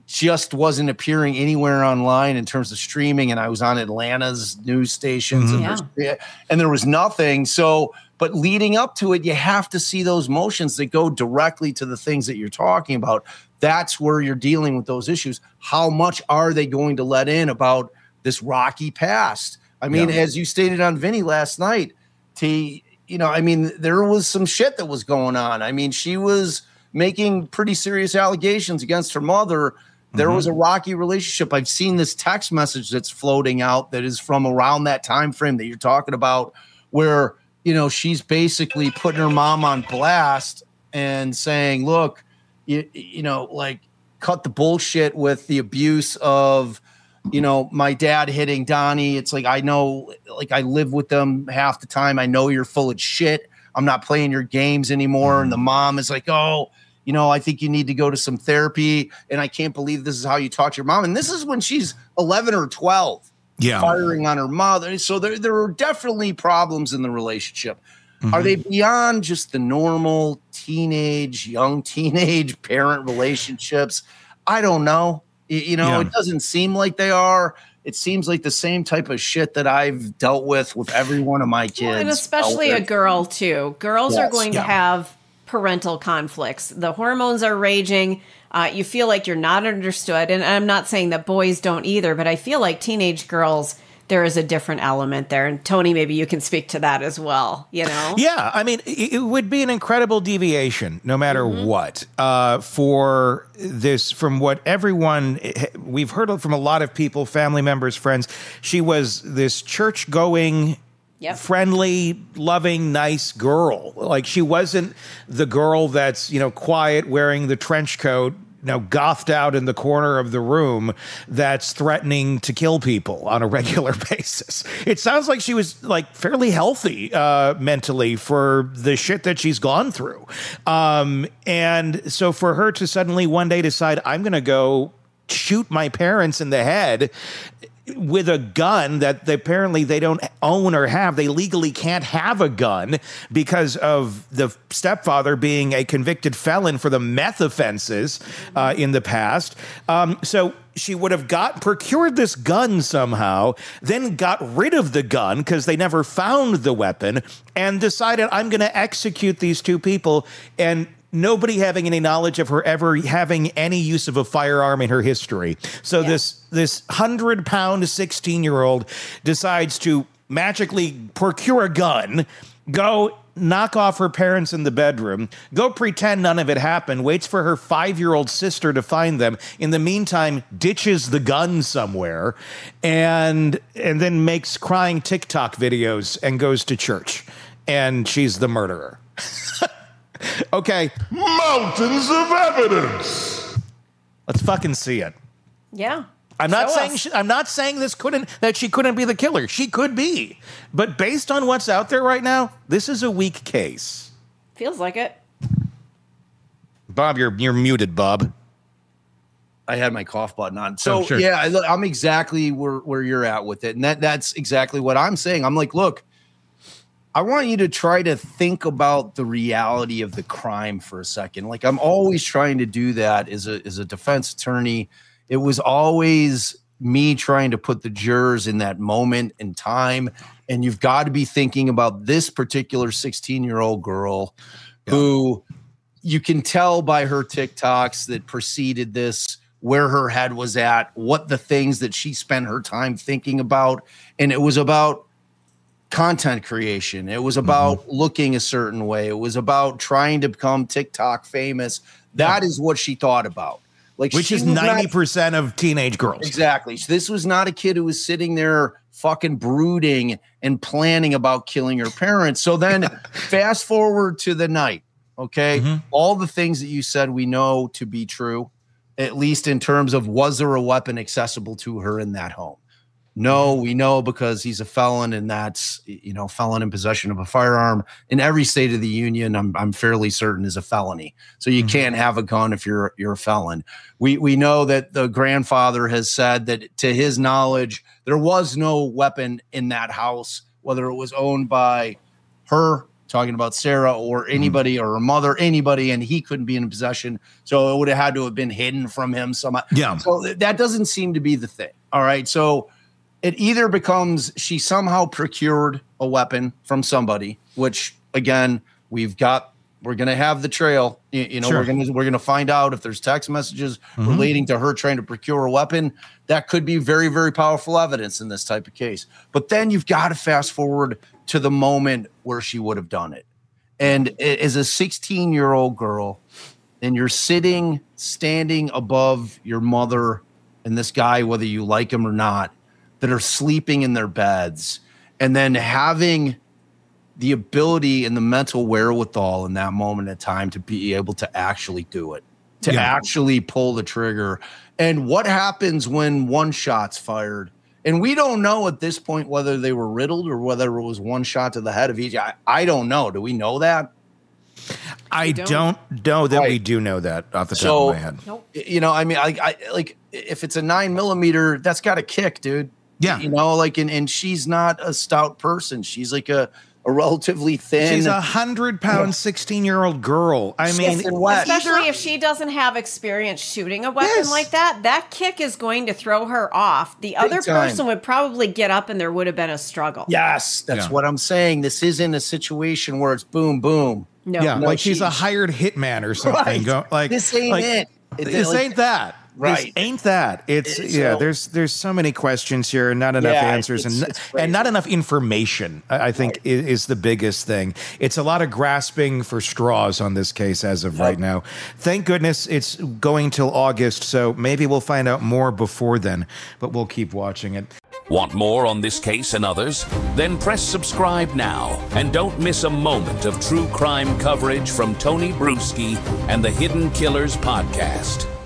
just wasn't appearing anywhere online in terms of streaming. And I was on Atlanta's news stations Mhm. and, there's- and there was nothing. So, but leading up to it, you have to see those motions that go directly to the things that you're talking about. That's where you're dealing with those issues. How much are they going to let in about this rocky past? I mean, Yeah. as you stated on Vinny last night, T, you know, I mean, there was some shit that was going on. I mean, she was making pretty serious allegations against her mother. There Mhm. was a rocky relationship. I've seen this text message that's floating out that is from around that time frame that you're talking about, where, you know, she's basically putting her mom on blast and saying, look, you, you know, like, cut the bullshit with the abuse of, you know, my dad hitting Donnie. It's like, I know, like, I live with them half the time. I know you're full of shit. I'm not playing your games anymore. Mm-hmm. And the mom is like, oh, you know, I think you need to go to some therapy. And I can't believe this is how you talk to your mom. And this is when she's eleven or twelve, Yeah. firing on her mother. So there, there are definitely problems in the relationship. Mm-hmm. Are they beyond just the normal teenage, young teenage parent relationships? I don't know. Y- You know, Yeah. it doesn't seem like they are. It seems like the same type of shit that I've dealt with with every one of my kids. Well, and especially dealt a with. girl too. Girls are Yes, going yeah. to have parental conflicts. The hormones are raging. Uh, you feel like you're not understood. And I'm not saying that boys don't either, but I feel like teenage girls, there is a different element there. And Tony, maybe you can speak to that as well, you know? Yeah, I mean, it, it would be an incredible deviation, no matter what, uh, for this, from what everyone, we've heard from a lot of people, family members, friends. She was this church-going, Yep. friendly, loving, nice girl. Like, she wasn't the girl that's, you know, quiet, wearing the trench coat, you know, gothed out in the corner of the room, that's threatening to kill people on a regular basis. It sounds like she was, like, fairly healthy uh, mentally for the shit that she's gone through. Um, and so for her to suddenly one day decide, I'm going to go shoot my parents in the head with a gun that they, apparently they don't own or have. They legally can't have a gun because of the stepfather being a convicted felon for the meth offenses uh, in the past. Um, so she would have got procured this gun somehow, then got rid of the gun because they never found the weapon, and decided, I'm going to execute these two people, and nobody having any knowledge of her ever having any use of a firearm in her history. So Yeah. this this hundred pound sixteen year old decides to magically procure a gun, go knock off her parents in the bedroom, go pretend none of it happened, waits for her five year old sister to find them. In the meantime, ditches the gun somewhere, and and then makes crying TikTok videos and goes to church. And she's the murderer. Okay, Mountains of evidence. let's fucking see it. Yeah. I'm not Show saying us. she, I'm not saying this couldn't that she couldn't be the killer. She could be, but based on what's out there right now, this is a weak case. Feels like it. Bob, you're you're muted, Bob. I had my cough button on. So Oh, sure. yeah, I, look, I'm exactly where, where you're at with it. And that that's exactly what I'm saying. I'm like, look, I want you to try to think about the reality of the crime for a second. Like, I'm always trying to do that as a as a defense attorney. It was always me trying to put the jurors in that moment in time. And you've got to be thinking about this particular sixteen-year-old girl who you can tell by her TikToks that preceded this where her head was at, what the things that she spent her time thinking about. And it was about content creation. It was about mm-hmm. looking a certain way. It was about trying to become TikTok famous. That yeah. is what she thought about. Like, which is ninety percent of teenage girls. Exactly. So this was not a kid who was sitting there fucking brooding and planning about killing her parents. So then fast forward to the night. Okay. Mm-hmm. All the things that you said we know to be true, at least in terms of, was there a weapon accessible to her in that home? No, we know because he's a felon, and that's, you know, felon in possession of a firearm in every state of the union. I'm I'm fairly certain is a felony. So you mm-hmm. can't have a gun if you're you're a felon. We we know that the grandfather has said that to his knowledge there was no weapon in that house, whether it was owned by her talking about Sarah or anybody mm-hmm. or her mother, anybody, and he couldn't be in possession. So it would have had to have been hidden from him somehow. Yeah. So th- that doesn't seem to be the thing. All right. So it either becomes she somehow procured a weapon from somebody, which again, we've got, we're going to have the trail, you, you know, sure. we're going to, we're going to find out if there's text messages mm-hmm. relating to her trying to procure a weapon. That could be very, very powerful evidence in this type of case. But then you've got to fast forward to the moment where she would have done it. And as a sixteen year old girl, and you're sitting, standing above your mother and this guy, whether you like him or not, that are sleeping in their beds, and then having the ability and the mental wherewithal in that moment in time to be able to actually do it, to yeah. actually pull the trigger. And what happens when one shot's fired? And we don't know at this point whether they were riddled or whether it was one shot to the head of each. I, I don't know. Do we know that? I don't. don't know that right. we do know that off the top so, of my head. Nope. You know, I mean, I, I like if it's a nine millimeter, that's got a kick, dude. Yeah. You know, like, and, and she's not a stout person. She's like a, a relatively thin. She's a hundred pound, sixteen year old girl. I mean, especially if she doesn't have experience shooting a weapon yes. like that, that kick is going to throw her off. The Big other time. person would probably get up and there would have been a struggle. Yes, that's yeah. what I'm saying. This isn't a situation where it's boom, boom. No, yeah, no, like she's, she's a hired hitman or something. Right. Go, like this ain't like, it. it this like, ain't that. Right. This ain't that. It's, it's yeah, so, there's there's so many questions here and not enough yeah, answers it's, and it's and not enough information, I think right. is, is the biggest thing. It's a lot of grasping for straws on this case as of yep. right now. Thank goodness it's going till August, so maybe we'll find out more before then, but we'll keep watching it. Want more on this case and others? Then press subscribe now and don't miss a moment of true crime coverage from Tony Bruschi and the Hidden Killers podcast.